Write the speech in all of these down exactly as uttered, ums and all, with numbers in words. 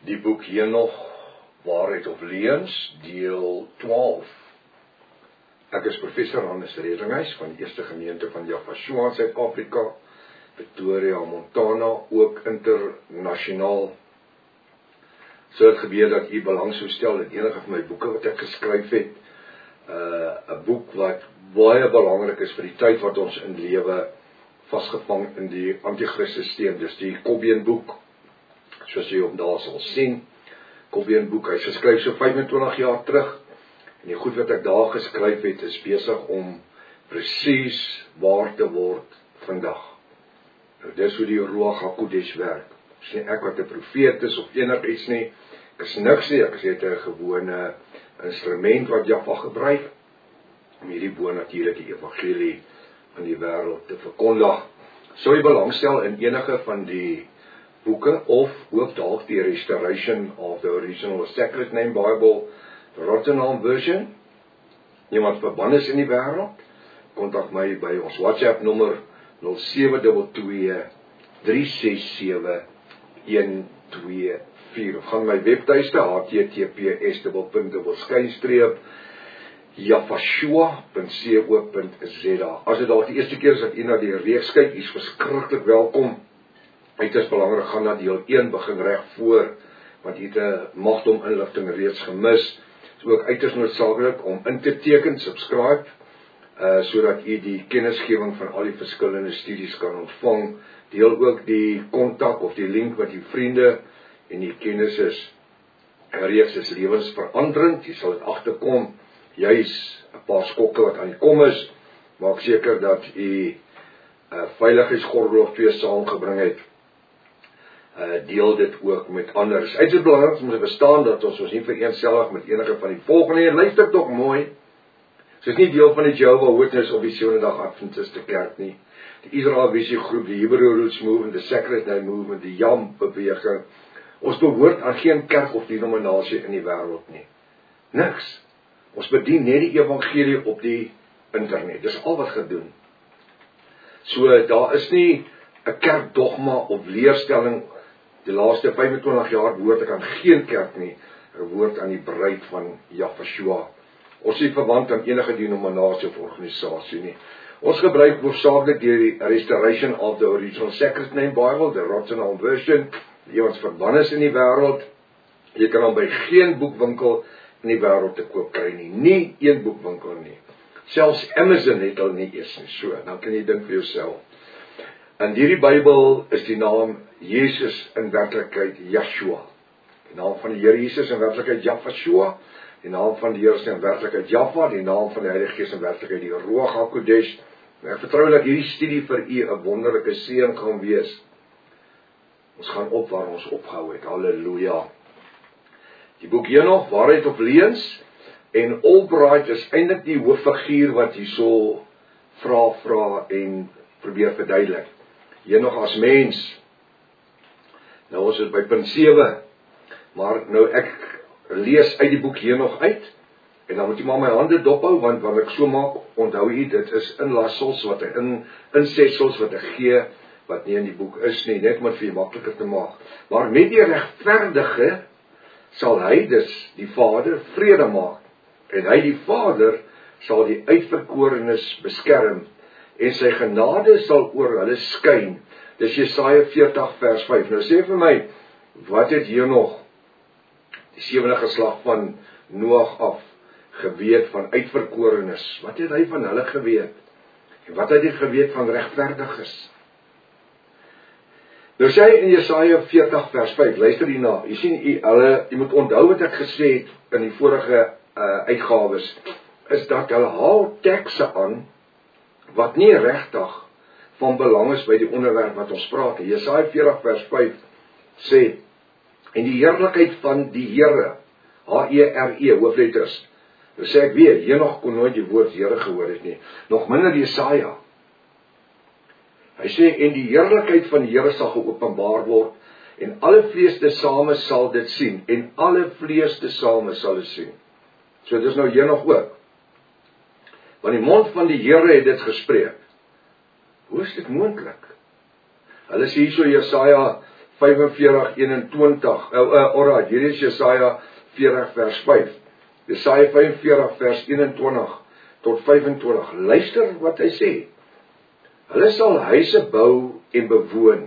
Die boek Henog, Waarheid of Leuns, deel twaalf. Ek is professor Hannes Redinghuis van die Eerste Gemeente van Javashua in Suid-Afrika, Pretoria, Montana, ook internasionaal. So het gebeur dat u belang sou stel in enige van my boeke wat ek geskryf het, 'n uh, boek wat baie belangrik is vir die tyd wat ons in lewe, vasgevang in die anti-Christus-systeem, dis die Kobien boek, soos jy op daar sal sien. Kobien boek, hy is geskryf so vyfentwintig jaar terug, en die goed wat ek daar geskryf het, is besig om presies waar te word vandag. Nou, dis hoe die Ruach HaKodesh werk. Dis nie ek wat 'n profeet is of enigiets nie, ek is niks nie, ek is net 'n gewone instrument wat Jahwe gebruik, om hierdie bonatuurlike evangelie aan die wêreld te verkondig. Sou jy belangstel in enige van die boeke, of ook dalk die Restoration of the Original Sacred Name Bible, the Rotterdam version, iemand verband is in die wêreld, kontak my by ons WhatsApp nommer nul sewe twee twee, drie ses sewe, een twee vier, of gaan my webtuiste h t t p s punt skynstreep javashua punt co punt z a. As dit dalk die eerste keer is dat u na die reeks kyk, u is verskriklik welkom. Het is belangrik, gaan na deel een, begin reg voor, want u het 'n magdom inligting reeds gemis. Dit is ook uiters noodsaaklik om in te teken, subscribe, uh, sodat u die kennisgewing van al die verskillende studies kan ontvang. Deel ook die kontak of die link met die vriende en die kennis is. Reeks is lewensveranderend, jy sal dit agterkom, juis 'n paar skokke wat aan die kom is, maak seker dat u uh, veiligheidsgordel of twee saamgebring het. Uh, deel dit ook met anders. Dit is belangrik om te verstaan dat ons ons nie vereenselwig met enige van die volgende nie. Luister tog mooi. Dit is nie deel van die Jehovah's Witness of die Sewende-dag Adventiste kerk nie. Die Israel Visie groep, die Hebrew Roots Movement, die Sacred Name Movement, die Yam beweging. Ons behoort aan geen kerk of denominasie in die wêreld nie. Niks. Ons bedien net die evangelie op die internet. Dis al wat gedoen. So daar is nie 'n kerkdogma of leerstelling. Die laaste vyfentwintig jaar behoort ek aan geen kerk nie, ek behoort aan die bruid van Javashua. Ons is verwant aan enige denominasie of organisasie nie. Ons gebruik hoofsaaklik die Restoration of the Original Sacred Name Bible, the Rotterdam version, die ons verband is in die wêreld. Jy kan hom by geen boekwinkel in die wêreld te koop kry nie, nie een boekwinkel nie. Selfs Amazon het al nie eens nie, so, dan kan jy dink vir jouself. In hierdie Bybel is die naam Jesus in werklikheid Yeshua. Die naam van die Here Jesus in werklikheid Javashua. Die naam van die Here is in werklikheid Jahwe. Die naam van die Heilige Gees in werklikheid die Ruach HaKodesh. Ek vertrou dat hierdie studie vir u 'n wonderlike seën gaan wees. Ons gaan op waar ons opgehou het. Halleluja. Die boek Henog, Waarheid of Leuns, en Albright is eintlik die hooffiguur wat hierso vra vra en probeer verduidelik. Henog as mens. Nou ons is by punt sewe, maar nou ek lees uit die boek Henog uit, en dan moet jy maar my hande dophou, want wanneer ek so maak, onthou jy, dit is inlassels, wat ek in, insetsels wat ek gee, wat nie in die boek is nie, net om het vir jy makliker te maak. Maar met die regverdige, sal hy dus, die Vader, vrede maak, en hy die Vader, sal die uitverkorenes beskerm, en sy genade sal oor hulle skyn. Dis Jesaja veertig vers vyf. Nou sê vir my, wat het hier nog die sewende geslag van Noag af geweet van uitverkorenes? Wat het hy van hulle geweet? En wat het hy geweet van regverdiges? Nou sê hy in Jesaja veertig vers vyf, luister hierna, jy sien, jy, hulle, jy moet onthou wat ek gesê het in die vorige uh, uitgawes, is dat hulle haal tekste aan, wat nie regtig van belang is by die onderwerp wat ons praat. Jesaja veertig vers vyf sê, en die heerlikheid van die Here, H E R E, hoofletters, nou sê ek weer, Henog kon nooit die woord Here gehoor het nie, nog minder Jesaja. Hy sê, en die heerlikheid van die Here sal geopenbaar word, en alle vlees tesame sal dit sien, en alle vlees tesame sal dit sien. So dis nou Henog ook. Want die mond van die Here het dit gespreek. Hoe is dit moontlik? Hulle sê hier so Jesaja vyfenveertig eenentwintig. Uh, uh, alright, hier is Jesaja veertig vers vyf. Jesaja vyfenveertig vers eenentwintig tot vyfentwintig. Luister wat hy sê. Hulle sal huise bou en bewoon,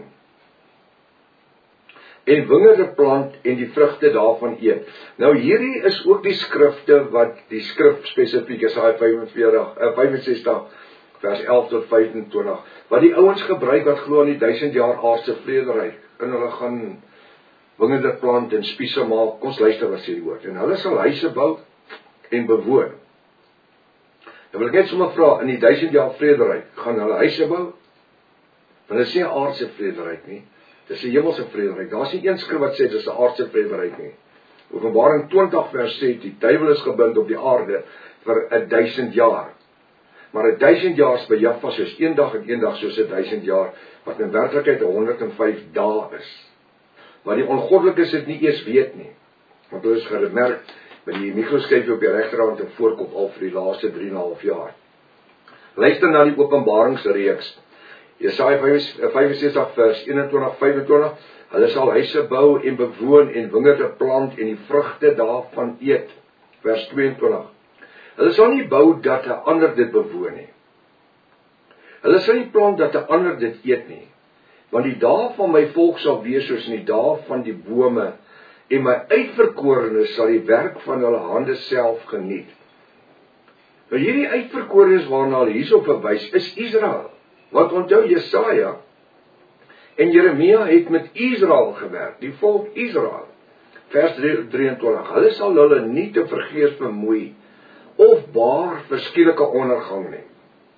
en wingerde plant en die vrugte daarvan eet. Nou hierdie is ook die skrifte wat die skrif spesifiek is, Jesaja vyfenveertig, uh, vyfensestig vers elf tot vyfentwintig, wat die ouens gebruik wat glo aan die duisend jaar aardse vrederyk, en hulle gaan wingerde plant en spiese maak. Kom ons luister wat sê die woord. En hulle sal huise bou en bewoon. Dan wil ek net sommer vra, in die duisend jaar vrederyk, gaan hulle huise bou? Want hulle sê aardse vrederyk nie, dis 'n hemelse vrederyk. Daar's nie een skrif wat sê dis 'n aardse vrederyk nie. Openbaring twintig vers sê, die duiwel is gebind op die aarde vir 'n duisend jaar. Maar 'n duisend jaar is by Jaffa soos een dag en een dag soos 'n duisend jaar, wat in werklikheid honderd en vyf dae is. Maar die ongoddelikes het nie eers weet nie. Want hulle is gemerk met die mikroskyfie op die regterhand en voorkop al vir die laaste drie en 'n half jaar. Luister na die Openbaringsreeks. Jesaja vyfensestig vers eenentwintig vyfentwintig. Hulle sal huise bou en bewoon en wingerde plant en die vrugte daarvan eet. Vers tweeëntwintig. Hulle sal nie bou dat 'n ander dit bewoon nie. Hulle sal nie plant dat 'n ander dit eet nie. Want die dae van my volk sal wees soos in die dae van die bome, en my uitverkorenes sal die werk van hulle hande self geniet. Nou hierdie uitverkorenes waarna hulle hierso verwys, is Israel. Want onthou Jesaja en Jeremia het met Israel gewerk, die volk Israel. Vers drieëntwintig. Hulle sal hulle nie te vergeefs bemoei of baar verskielike ondergang nie.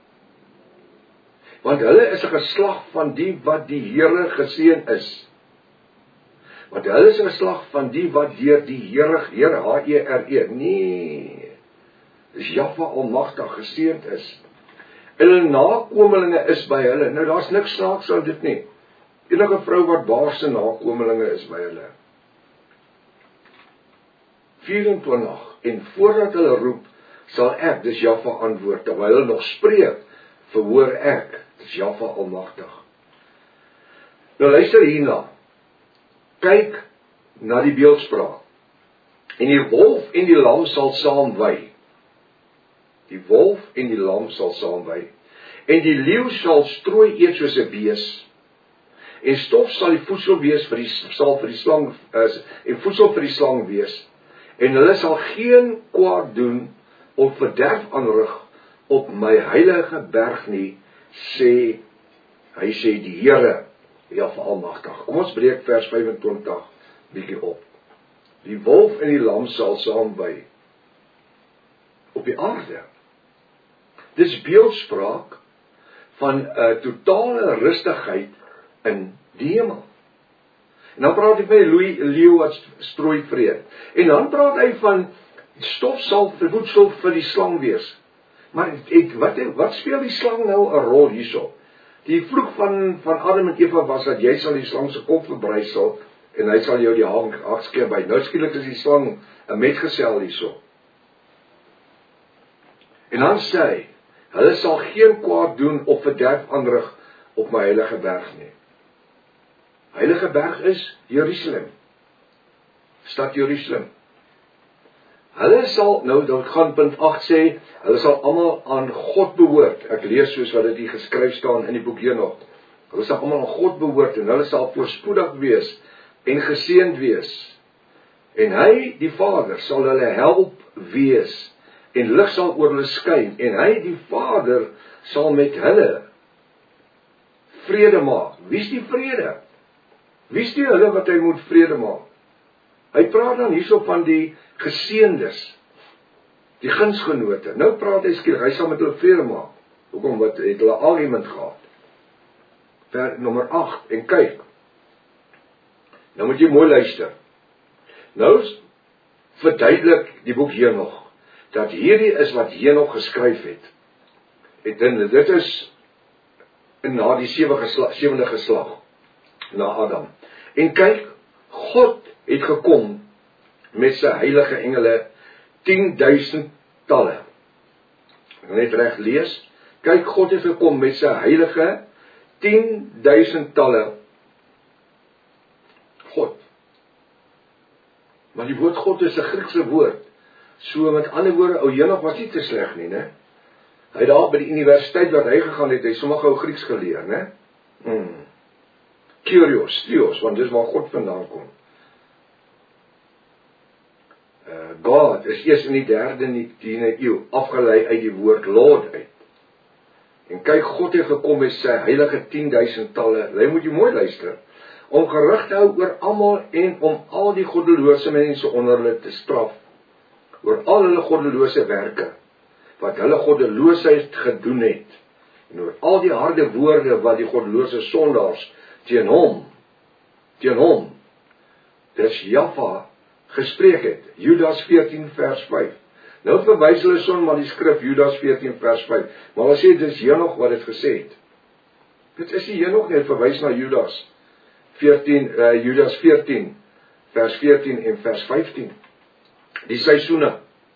Want hulle is 'n geslag van die wat die Here geseën is. Want hulle is 'n geslag van die wat deur die Here, Here H E R E, nee, dis Jahwe almagtig geseënd is. En hulle nakomelinge is by hulle. Nou daar's niks snaaks aan dit nie. Enige vrou wat baar se nakomelinge is by hulle. vyerentwintig. En voordat hulle roep, sal ek, dis Jahwe antwoord. Terwyl hulle nog spreek, verhoor ek, dis Jahwe almagtig. Nou luister hierna. Kyk na die beeldspraak. En die wolf en die lam sal saam wei. Die wolf en die lam sal saam wei. En die leeu sal strooi eet soos 'n bees. En stof sal die voedsel wees vir die sal vir die slang is en voedsel vir die slang wees. En hulle sal geen kwaad doen of verderf aanrig op my heilige berg nie, sê hy sê die Here, Jahwe almagtig. Kom ons breek vers vyfentwintig bietjie op. Die wolf en die lam sal saam wei op die aarde. Dis beeldspraak van 'n uh, totale rustigheid in die hemel. En dan praat hy van die leeu wat strooi vreet. En dan praat hy van stof sal vir voedsel vir die slang wees. Maar het, wat, wat speel die slang nou 'n rol hierso? Die vloek van, van Adam en Eva was dat jy sal die slang se kop verbrysel en hy sal jou die haak skeer by. Nou skielik is die slang 'n metgesel hierso. En dan sê hy, hulle sal geen kwaad doen of verderf aanrig op my heilige berg nie. Heilige berg is Jerusalem. Stad Jerusalem. Hulle sal, nou dan gaan punt agt sê, hulle sal almal aan God behoort. Ek lees soos wat dit hier geskryf staan in die boek Henog. Hulle sal almal aan God behoort en hulle sal voorspoedig wees en geseënd wees. En hy, die Vader, sal hulle help wees en lig sal oor hulle skyn en hy, die Vader, sal met hulle vrede maak. Wie is die vrede? Wie is die hulle wat hy moet vrede maak? Hy praat dan hierso van die geseëndes, die gunsgenote. Nou praat hy skielik, hy sal met hulle vrede maak. Hoekom, wat het hulle argument gehad? Vers nommer agt, en kyk. Nou moet jy mooi luister. Nou verduidelik die boek Henog, dat hierdie is wat Henog geskryf het. En dit is na die sewende geslag, na Adam. En kyk, God het gekom met sy heilige engele tienduisend talle. Ek gaan net reg lees. Kyk, God het gekom met sy heilige tienduisend talle God. Maar die woord God is 'n Griekse woord. So met ander woorde, ou Henog was nie te sleg nie, né? Hy het daar by die universiteit wat hy gegaan het, hy sommer gou Grieks geleer, né? Hmm. Kyrios, Theos, want dis waar God vandaan kom. Uh, God is eers in die derde en die tiende eeu afgelei uit die woord Lord uit. En kyk, God het gekom met sy heilige tienduisend talle, jy moet jy mooi luister, om gerig te hou oor almal en om al die goddelose mense onder hulle te straf, oor al hulle goddelose werke, wat hulle goddeloosheid gedoen het, en oor al die harde woorde wat die goddelose sondaars teen hom, teen hom, dis Jaffa gespreek het, Judas veertien vers vyf. Nou verwys hulle son maar die skrif Judas veertien vers vyf, maar hulle sê dis Henog wat dit gesê het. Dit is nie Henog nie, verwys na Judas veertien, uh, Judas veertien vers veertien en vers vyftien. Die seisoene.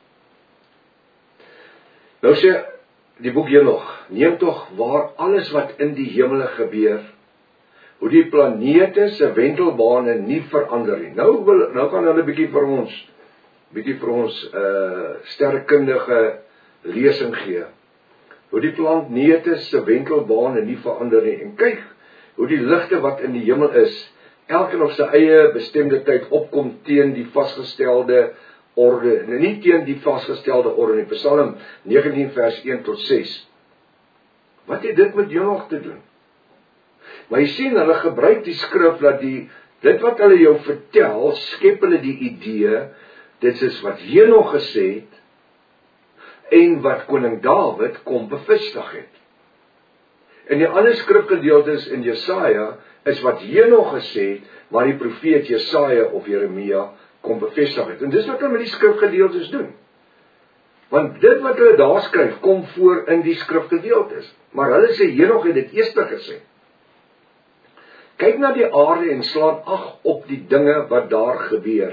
Nou sê die boek Henog, neem tog waar alles wat in die hemele gebeur, hoe die planete se wentelbane nie verander nie. Nou wil nou kan hulle bietjie vir ons bietjie vir ons uh, sterrekundige lesing gee. Hoe die planete se wentelbane nie verander nie. En kyk hoe die ligte wat in die hemel is, elkeen op sy eie bestemde tyd opkom teen die vasgestelde orde, nie teen die vasgestelde orde nie. Psalm negentien vers een tot ses. Wat het dit met Henog te doen? Maar jy sien, hulle gebruik die skrif dat die, dit wat hulle jou vertel, skep hulle die idee, dit is wat Henog gesê het, en wat koning Dawid kom bevestig het. En die ander skrifgedeeltes in Jesaja, is wat Henog gesê het, maar die profeet Jesaja of Jeremia kom bevestig het. En dis wat hulle met die skrifgedeeltes doen. Want dit wat hulle daar skryf, kom voor in die skrifgedeeltes. Maar hulle sê, Henog het dit eers gesê. Kyk na die aarde en slaan ag op die dinge wat daar gebeur.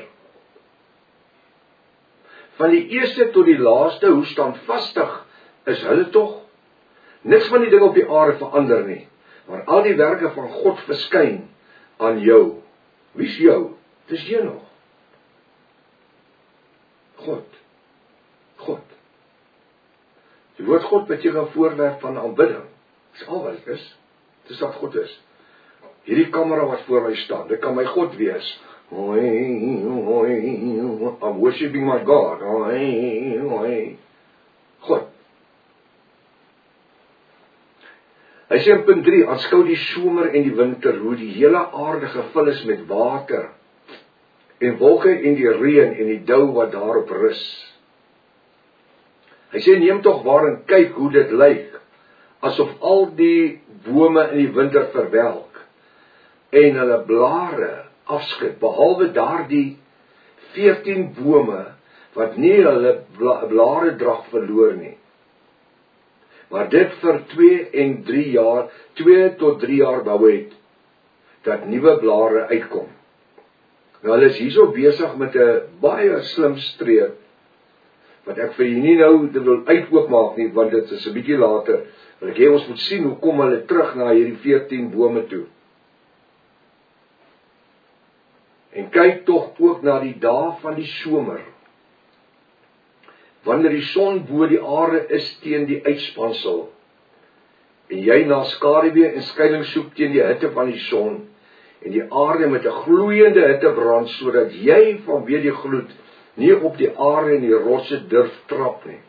Van die eerste tot die laaste, hoe standvastig is hulle tog? Niks van die dinge op die aarde verander nie, maar al die werke van God verskyn aan jou. Wie is jou? Dis Henog. God. God. Die woord God beteken 'n voorwerp van aanbidding. Dis al wat dit is. Dis wat God is. Hierdie kamera wat voor my staan, dit kan my God wees. I'm worshiping my God. God. Hy sê in punt drie, aanskou die somer en die winter, hoe die hele aarde gevul is met water, en wolke en die reën en die dou wat daarop rus. Hy sê, neem tog waar en kyk hoe dit lyk, asof al die bome in die winter verwelk, en hulle blare afskud, behalwe daardie veertien bome, wat nie hulle bla, blare drag verloor nie. Maar dit vir twee en drie jaar, twee tot drie jaar bou het, dat nuwe blare uitkom. Nou, hulle is hierso besig met 'n baie slim streep, wat ek vir julle nie nou wil uitoopmaak nie, want dit is 'n bietjie later, want ek hê ons moet sien, hoe kom hulle terug na hierdie veertien bome toe. En kyk tog ook na die dae van die somer, wanneer die son bo die aarde is teen die uitspansel, en jy na skaduwee en skuiling soek teen die hitte van die son, en die aarde met 'n gloeiende hitte brand, sodat jy vanweë die gloed nie op die aarde en die rotse durf trap nie.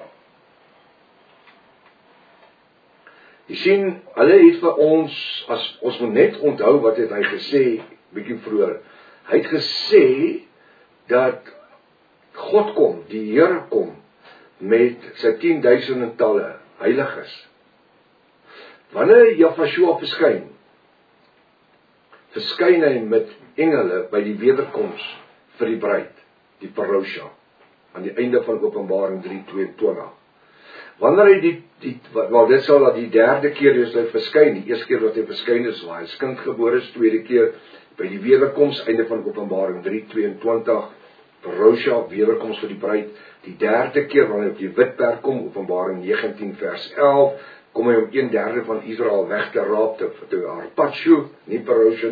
Jy sien, hulle het vir ons, as ons moet net onthou wat het hy gesê, bietjie vroeër. Hy het gesê dat God kom, die Here kom, met sy tienduisende talle heiliges. Wanneer Jahweh verskyn, verskyn hy met engele by die wederkoms vir die bruid, die parousia, aan die einde van Openbaring drie tweeëntwintig. Wanneer hy die, die wel dit sal dat die derde keer is hy verskyn, die eerste keer wat hy verskyn is, waar hy is kindgebore is, tweede keer by die wederkoms, einde van Openbaring drie tweeëntwintig, parousia, wederkoms vir die bruid, die derde keer wanneer hy op die wit perd kom, Openbaring negentien vers elf, kom hy om een derde van Israel weg te raap, te, te harpatsjo, nie parousia nie,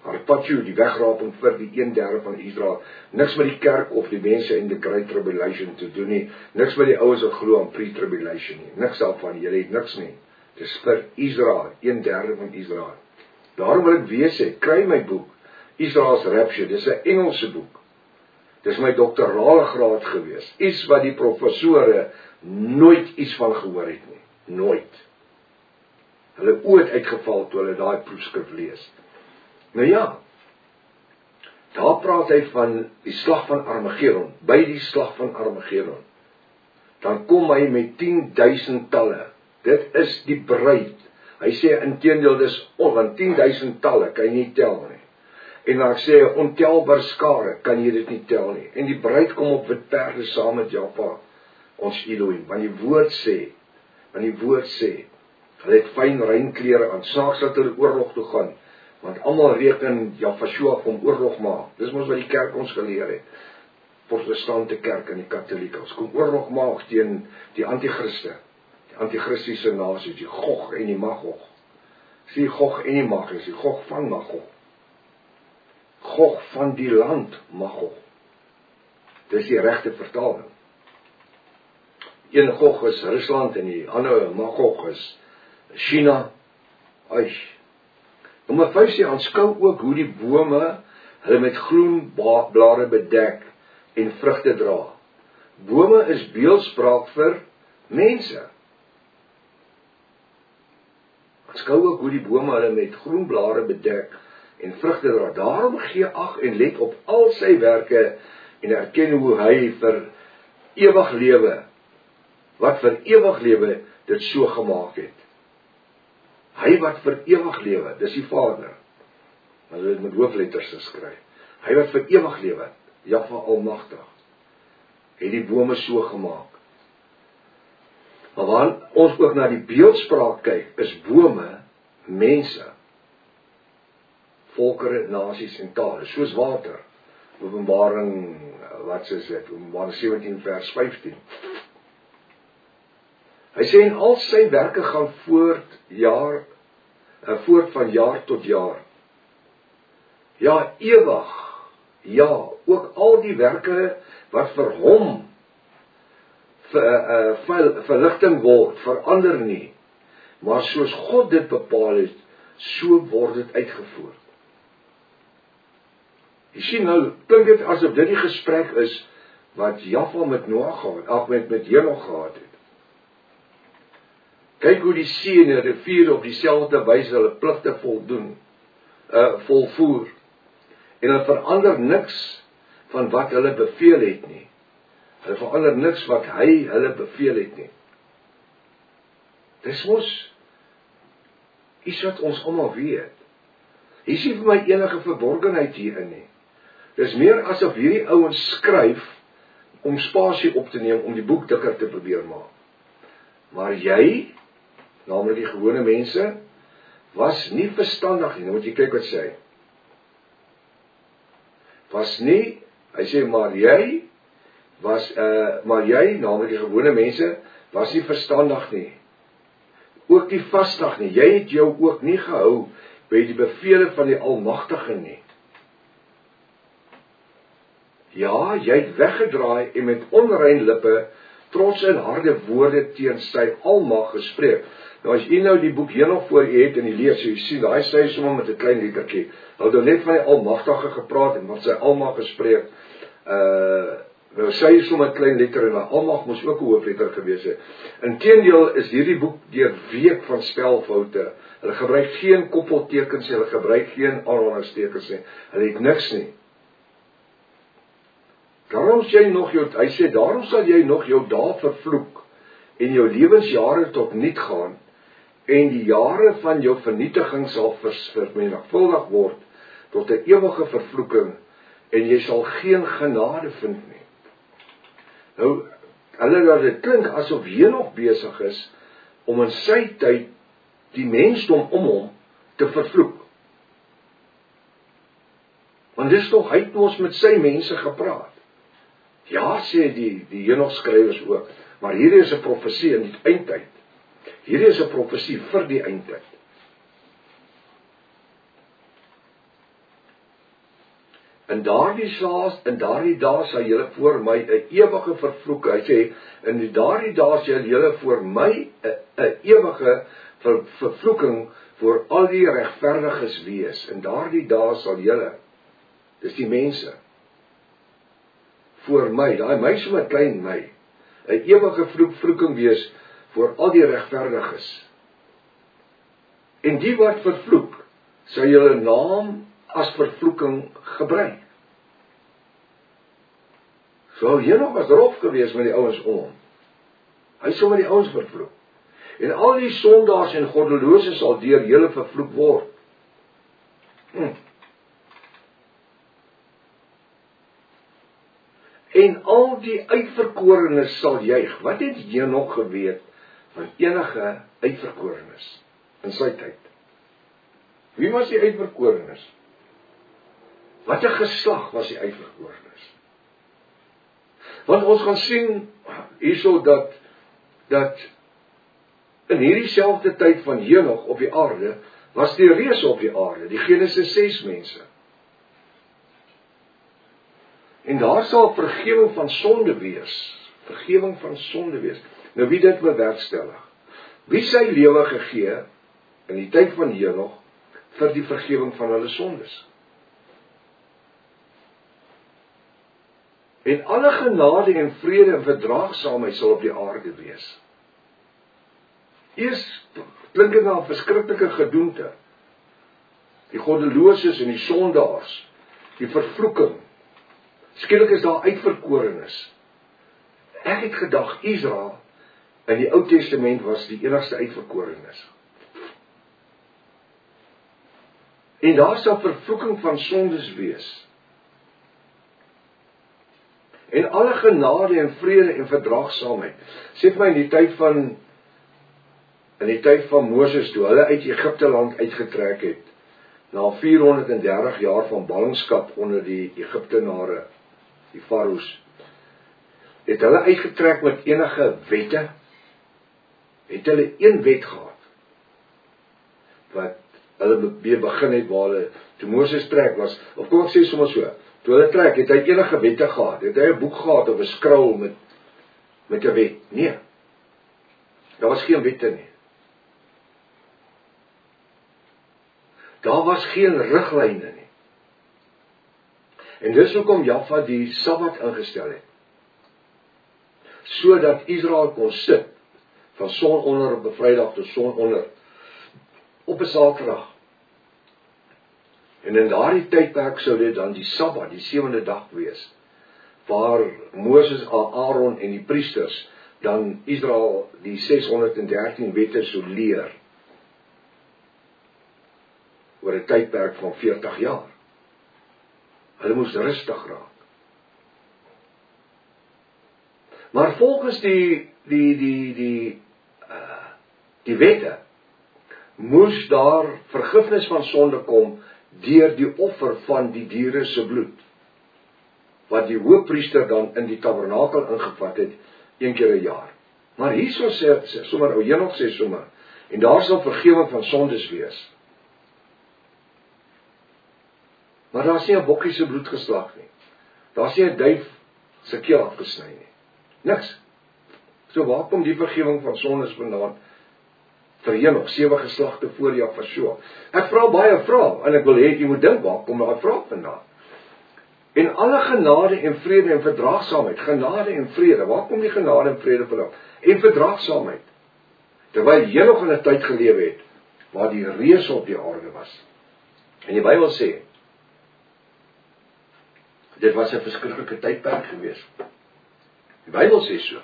Harpacho, die wegraping vir die een derde van Israel. Niks met die kerk of die mense in the Great Tribulation te doen nie. Niks met die ouens wat glo aan pre-tribulation nie. Niks daarvan, julle het niks nie. Dis vir Israel, een derde van Israel. Daarom wil ek weer sê, kry my boek, Israel's Rapture, dis 'n Engelse boek. Dis my doktorale graad gewees. Iets wat die professore nooit iets van gehoor het nie. Nooit. Hulle ooit uitgeval toe hulle daai proefskrif lees. Nou ja, daar praat hy van die slag van Armageddon, by die slag van Armageddon. Dan kom hy met tienduisend talle. Dit is die bruid. Hy sê inteendeel dis on, want tienduisend talle kan jy nie tel nie. En dan sê hy ontelbare skare, kan jy dit nie tel nie. En die bruid kom op wit perde saam met Jahwe, ons Elohim, want die woord sê, want die woord sê, hulle het fyn rein klere aan, snaaks dat hulle oorlog toe gaan, want almal reken Jahwe kom oorlog maak. Dis mos wat die kerk ons geleer het. Protestante kerk en die katolieke, ons kom oorlog maak teen die antichriste, die antichristiese nasies, die Gog en die Magog. Dis die Gog en die Magog, dis die Gog van Magog. Gog van die land Magog. Dis die regte vertaling. Een Gog is Rusland en die ander Magog is China. Ai. Nommer vyf sê, aanskou ook hoe die bome hulle met groen blare bedek en vrugte dra. Bome is beeldspraak vir mense. Aanskou ook hoe die bome hulle met groen blare bedek en vrugte dra. Daarom gee ag en let op al sy werke en erken hoe hy vir ewig lewe, wat vir ewig lewe dit so gemaak het. Hy wat vir ewig lewe, dis die Vader. Hulle het met hoofletters geskryf. Hy wat vir ewig lewe, Jahwe Almagtig, het die bome so gemaak. Maar wanneer ons ook na die beeldspraak kyk, is bome mense, volkere, nasies en tale, soos water. Openbaring, wat is dit? Openbaring sewentien vers vyftien. Hy sê, en al sy werke gaan voort, jaar, voort van jaar tot jaar. Ja, ewig. Ja, ook al die werke wat vir hom ver, uh, ver, verligting word, verander nie. Maar soos God dit bepaal het, so word dit uitgevoer. Jy sien nou, klink dit asof dit die gesprek is wat Jahwe met Noag gehad, ag met, met Henog gehad het. Kyk hoe die see en die rivier op dieselfde wyse hulle pligte voldoen, uh, volvoer. En hulle verander niks van wat hulle beveel het nie. Hulle verander niks wat hy hulle beveel het nie. Dis mos iets wat ons almal weet. Hier is nie vir my enige verborgenheid hierin nie. Dis meer asof hierdie ouens skryf om spasie op te neem om die boek dikker te probeer maak. Maar jy, naamlik die gewone mense, was nie verstandig nie. Nou moet jy kyk wat sê hy. Was nie, hy sê, maar jy, was, uh, maar jy, naamlik die gewone mense, was nie verstandig nie. Ook nie vastig nie. Jy het jou ook nie gehou by die bevele van die Almagtige nie. Ja, jy het weggedraai en met onrein lippe, trots en harde woorde teen sy almag gespreek. Nou as jy nou die boek Henog voor jy het en jy lees, jy sien, daai sê sommer met 'n klein lettertjie. Hy het net van die Almagtige gepraat en wat sy almag gespreek. Uh, nou sê hy sommer 'n klein letter en die almag moes ook 'n hoofletter gewees het. Inteendeel is hierdie boek deurweek van spelfoute. Hulle gebruik geen koppeltekens, hulle gebruik geen aanhalingstekens nie. Hulle het niks nie. Daarom sê hy nog jou, hy sê, daarom sal jy nog jou dae vervloek en jou lewensjare tot niet gaan en die jare van jou vernietiging sal vermenigvuldig word tot 'n ewige vervloeking en jy sal geen genade vind nie. Nou, hulle laat dit klink asof Henog besig is om in sy tyd die mensdom om hom te vervloek. Want dis tog, hy het ons met sy mense gepraat. Ja, sê die, die Henog skrywers ook, maar hierdie is 'n profesie in die eindtyd. Hierdie is 'n profesie vir die eindtyd. In daardie saas, in daardie dae sal julle voor my 'n ewige vervloek. Hy sê, in daardie dae sal julle voor my 'n 'n ewige ver, vervloeking voor al die regverdiges wees. In daardie dae sal julle, dis die mense, voor my, daai my so 'n klein my, 'n ewige vloek, vloeking wees voor al die regverdiges. En die wat vervloek, sal julle naam as vervloeking gebruik. So Henog was rof geweest met die ouens om hom. Hy sou met die ouens vervloek. En al die sondaars en goddelose sal deur julle vervloek word. Hm. En al die uitverkorenes sal juig. Wat het Henog geweet van enige uitverkorenes in sy tyd? Wie was die uitverkorenes? Wat 'n geslag was die uitverkorenes? Want ons gaan sien hierso dat dat in hierdie selfde tyd van Henog op die aarde was die reëse op die aarde, die Genesis ses mense. En daar sal vergewing van sonde wees, vergewing van sonde wees. Nou wie dit bewerkstellig? Wie sy lewe gegee in die tyd van Henog vir die vergewing van hulle sondes? En alle genade en vrede en verdraagsaamheid sal op die aarde wees. Eers klink dit na 'n verskriklike gedoente. Die goddeloses en die sondaars, die vervloeking. Skielik is daar uitverkorenes. Ek het gedag Israel in die Ou Testament was die enigste uitverkorenes. En daar sal vervloeking van sondes wees. En alle genade en vrede en verdraagsaamheid. Sê vir my in die tyd van in die tyd van Moses toe hulle uit Egipte land uitgetrek het, na vierhonderddertig jaar van ballingskap onder die Egiptenare, die farao's, het hulle uitgetrek met enige wette, het hulle een wet gehad, wat hulle weer begin het waar hulle, toe Moses trek was, of kom ek sê sommer so, toe hulle trek, het hy enige wette gehad, het hy 'n boek gehad of 'n skrol met, met 'n wet? Nee, daar was geen wette nie. Daar was geen riglyne nie. En dis hoekom Jahwe die Sabbat ingestel het. Sodat Israel kon sit van sononder op 'n Vrydag tot sononder op 'n Saterdag. En in daardie tydperk sou dit dan die Sabbat, die sewende dag wees, waar Moses, Aaron en die priesters dan Israel die seshonderddertien wette sou leer oor 'n tydperk van veertig jaar. Hulle moes rustig raak. Maar volgens die die die die uh, die wette moes daar vergifnis van sonde kom deur die offer van die diere se bloed, wat die hoofpriester dan in die tabernakel ingevat het een keer 'n jaar. Maar hierso sê, sê sommer ou Henog sê sommer, en daar sal vergewing van sondes wees. Maar daar is nie 'n bokkie se bloed geslag nie. Daar is nie 'n duif se keel afgesny nie. Niks. So waar kom die vergewing van sondes vandaan? Vir Henog, sewe geslagte voor Jahwe. Ek vra baie vrae en ek wil hê jy moet dink, waar kom daai vraag vandaan? En alle genade en vrede en verdraagsaamheid, genade en vrede, waar kom die genade en vrede vandaan? En verdraagsaamheid. Terwyl Henog in 'n tyd gelewe het waar die reëse op die aarde was. En die Bybel sê dit was 'n verskriklike tydperk geweest. Die Bybel sê so.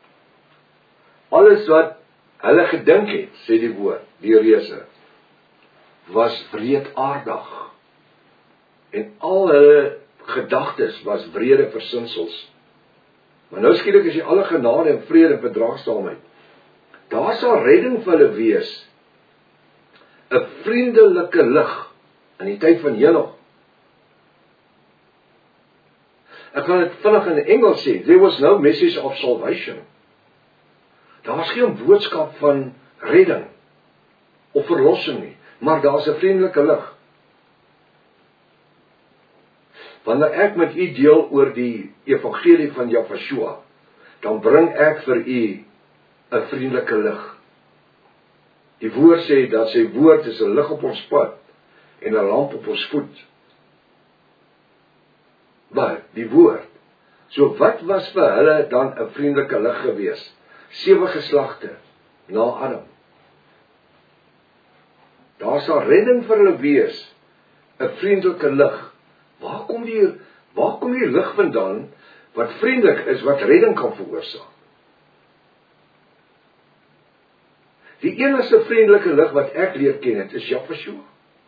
Alles wat hulle gedink het, sê die woord, die reëse, was wreedaardig. En al hulle gedagtes was wrede versinsels. Maar nou skielik is die alle genade en vrede en verdraagsaamheid. Daar sal redding vir hulle wees. 'n vriendelike lig in die tyd van Henog. Ek kan dit vinnig in Engels sê, there was no message of salvation. Daar was geen boodskap van redding of verlossing nie, maar daar is 'n vriendelike lig. Wanneer ek met u deel oor die evangelie van Jahweh, dan bring ek vir u 'n vriendelike lig. Die woord sê dat sy woord is 'n lig op ons pad en 'n lamp op ons voet. Maar die woord. So wat was vir hulle dan 'n vriendelike lig gewees? Sewe geslagte na Adam. Daar sal redding vir hulle wees, 'n vriendelike lig. Waar kom die waar kom die lig vandaan wat vriendelik is, wat redding kan veroorsaak? Die enigste vriendelike lig wat ek leer ken het, is Jahweh.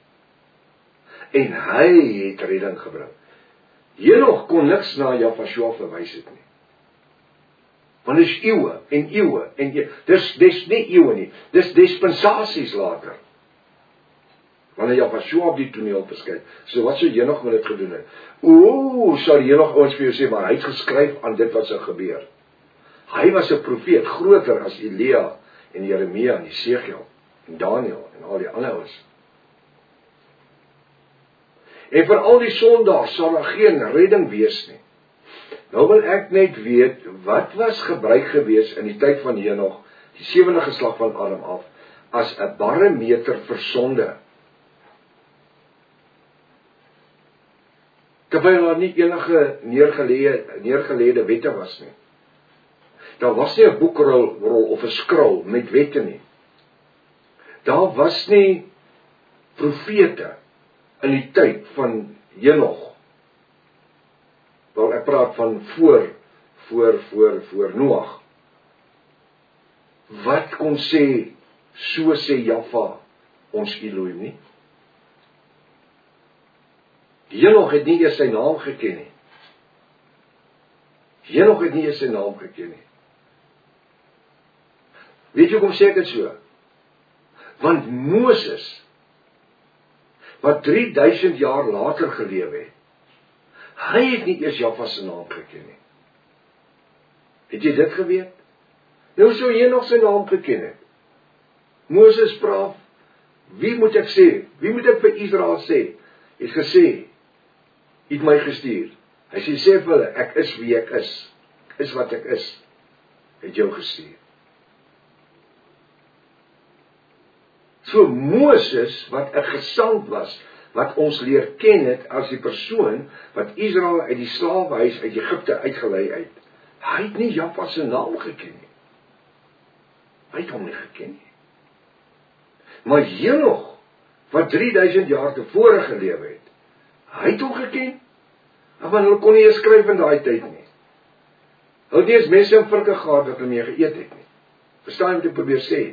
En hy het redding gebring. Henog kon niks na Jahweh verwys het nie. Want dit is eeue en eeue en eeuwe. Dis dis nie eeue nie. Dis dispensasies later. Wanneer Jahweh op die toneel verskyn. So wat sou Henog met dit gedoen het? Ooh, sal Henog ons vir jou sê, maar hy het geskryf aan dit wat sou gebeur. Hy was 'n profeet groter as Elia en Jeremia en Jesegiel en Daniel en al die ander ouens. En vir al die sondaars sal daar geen redding wees nie. Nou wil ek net weet, wat was gebruik gewees in die tyd van Henog, die sewende geslag van Adam af, as 'n barometer vir sonde? Terwyl daar nie enige neergeleë neergeleede wette was nie. Daar was nie 'n boekrol rol of 'n skrol met wette nie. Daar was nie profete in die tyd van Henog. Wel, ek praat van voor, voor, voor, voor Noag. Wat kon sê, so sê Jahweh, ons Elohim nie? Henog het nie eers sy naam geken nie. Henog het nie eers sy naam geken nie. Weet jy hoekom sê ek dit so? Want Moses, wat drie duisend jaar later geleef het, hy het nie eers Jahweh se naam geken nie. Het jy dit geweet? Nou sou Henog sy naam geken het. Moses praat, wie moet ek sê? Wie moet ek vir Israel sê? Het gesê, het my gestuur. Hy sê, sê vir hulle, ek is wie ek is. Ek is wat ek is. Het jou gestuur. So Moses, wat 'n gesant was, wat ons leer ken het as die persoon wat Israel uit die slawehuis uit Egipte uitgelei het, hy het nie Jahweh se naam geken nie. Hy het hom nie geken nie. Maar Henog, wat drie duisend jaar tevore geleef het, hy het hom geken. Want hulle kon nie eens skryf in daai tyd nie. Hulle het nie eens mense in virke gehad wat hulle mee geëet het nie. Verstaan jy wat ek probeer sê?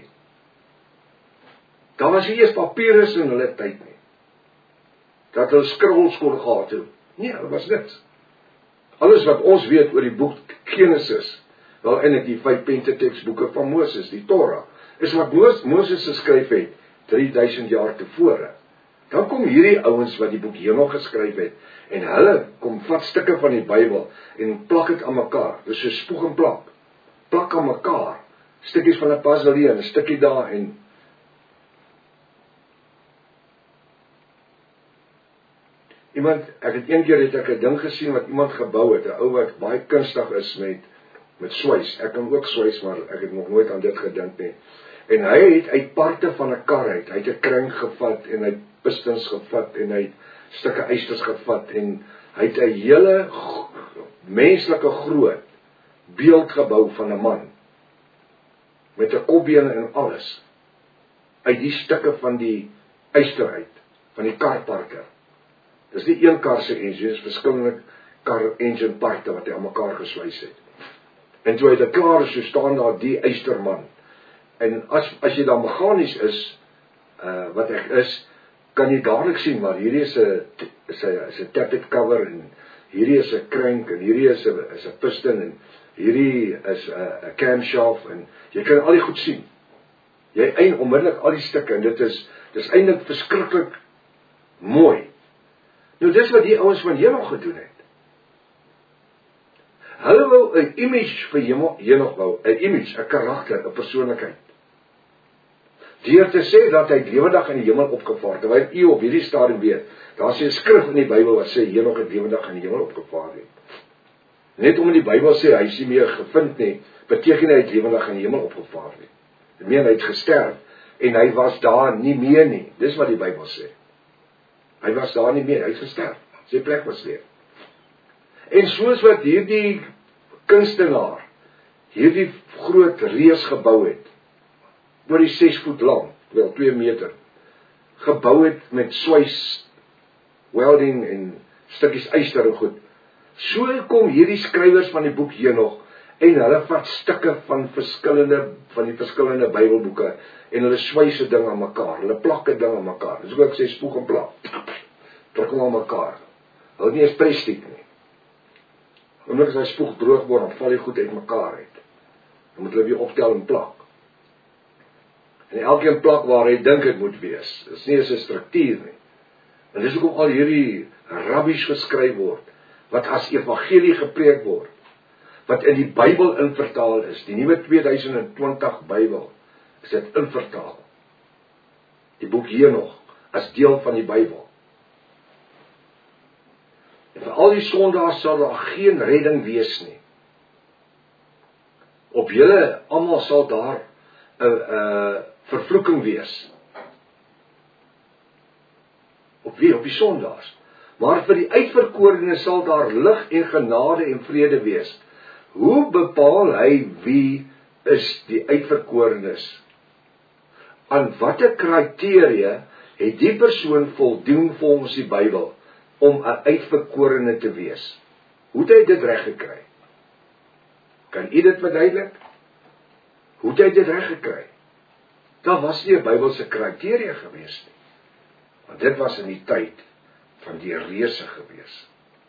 Daar was nie eers papierus in hulle tyd nie. Dat hulle scrolls kon gehad het. Nee, daar was niks. Alles wat ons weet oor die boek Genesis, wel eintlik die vyf Pentateuksboeke van Moses, die Torah, is wat Moses geskryf het drie duisend jaar tevore. Dan kom hierdie ouens wat die boek Henog geskryf het, en hulle kom vat stukke van die Bybel en plak dit aan mekaar. Dis so spoeg en plak. Plak aan mekaar. Stukkies van 'n puzzle hier, 'n stukkie daar en iemand, ek het een keer het ek 'n ding gesien wat iemand gebou het, 'n ou wat baie kunstig is met met swys. Ek kan ook swys, maar ek het nog nooit aan dit gedink nie. En hy het uit parte van 'n kar uit, hy het 'n kring gevat en hy het pistons gevat en hy het stukke ysters gevat en hy het 'n hele menslike groot beeld gebou van 'n man met 'n kopbene en alles uit die stukke van die yster uit, van die karparke. Dis nie een kar se engine, dis verskillende kar engine parte wat hy aan mekaar geswys het. En toe hy dit klaar is, so staan daar die ysterman. En as as jy dan meganies is, uh, wat ek is, kan jy dadelik sien, maar hierdie is 'n is 'n is 'n tappet cover en hierdie is 'n crank en hierdie is 'n is 'n piston en hierdie is 'n 'n camshaft en jy kan al die goed sien. Jy eien onmiddellik al die stukke en dit is dis eintlik verskriklik mooi. Nou dis wat die ouens van Henog gedoen het. Hulle wou 'n image vir Henog bou, 'n image, 'n karakter, 'n persoonlikheid. Deur te sê dat hy lewendig in die hemel opgevaar het, terwyl u op hierdie stadium weet, daar is 'n skrif in die Bybel wat sê Henog het lewendig in die hemel opgevaar het. Net omdat die Bybel sê hy is nie meer gevind nie, beteken hy het lewendig in die hemel opgevaar het. Dit meen hy het gesterf en hy was daar nie meer nie. Dis wat die Bybel sê. Hy was daar nie meer, hy het gesterf. Sy plek was leeg. En soos wat hierdie kunstenaar hierdie groot reus gebou het, oor die ses voet lank, wel twee meter, gebou het met swys, welding en stukkies yster en goed. So kom hierdie skrywers van die boek Henog en hulle vat stukke van verskillende van die verskillende Bybelboeke en hulle swys se ding aan mekaar. Hulle plak dit ding aan mekaar. Dis ook ek sê spoeg en plak. Trek hom aan mekaar. Hou nie eens prestiek nie. Omdat as hy spoeg droog word, dan val die goed uit mekaar uit. Dan moet hulle weer optel en plak. En elkeen plak waar hy dink dit moet wees. Dit is nie eens 'n struktuur nie. En dis hoekom al hierdie rabbies geskryf word, wat as evangelie gepreek word, wat in die Bybel invertaal is, die nuwe tweeduisend twintig Bybel, is dit invertaal. Die boek Henog, as deel van die Bybel. En vir al die sondaars sal daar geen redding wees nie. Op julle almal sal daar 'n uh, uh, vervloeking wees. Op wie? Op die sondaars. Maar vir die uitverkorenes sal daar lig en genade en vrede wees. Hoe bepaal hy wie is die uitverkorenes? Aan watter kriteria het die persoon voldoen volgens die Bybel om 'n uitverkorene te wees? Hoe het hy dit reg gekry? Kan u dit verduidelik? Hoe het hy dit reg gekry? Daar was nie 'n Bybelse kriteria gewees nie. Want dit was in die tyd van die reuse gewees.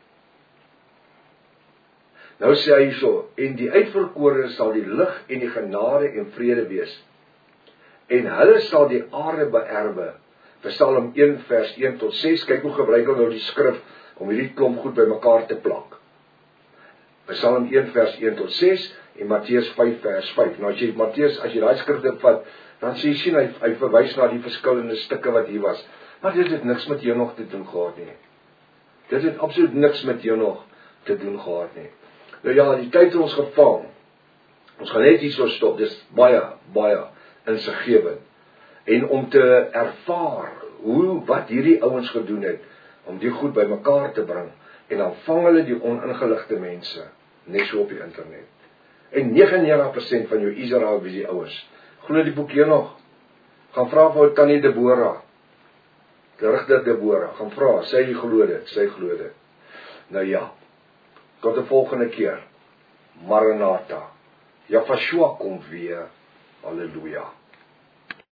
Nou sê hy hierso, en die uitverkorene sal die lig en die genade en vrede wees. En hulle sal die aarde beerwe. Psalm een vers een tot ses, kyk hoe gebruik hulle nou die skrif om hierdie klomp goed bymekaar te plak. Psalm een vers een tot ses en Matteus vyf vers vyf. Nou as jy Matteus, as jy daai skrifte vat, dan sê jy sien hy, hy verwys na die verskillende stukke wat hier was. Maar dit het niks met Henog te doen gehad nie. Dit het absoluut niks met Henog te doen gehad nie. Nou ja, die tyd het ons gevang. Ons gaan net hier so stop, dis baie, baie insiggewend. En om te ervaar hoe, wat hierdie ouens gedoen het, om die goed bymekaar te bring, en dan vang hulle die oningeligte mense, net so op die internet. En negenennegentig persent van jou Israel wie die ouens, glo die boek Henog, gaan vra vir tannie Deborah, die rigter Deborah, gaan vra, sy glo dit, sy glo dit. Nou ja, tot die volgende keer, Maranatha, Jafashua kom weer, halleluja.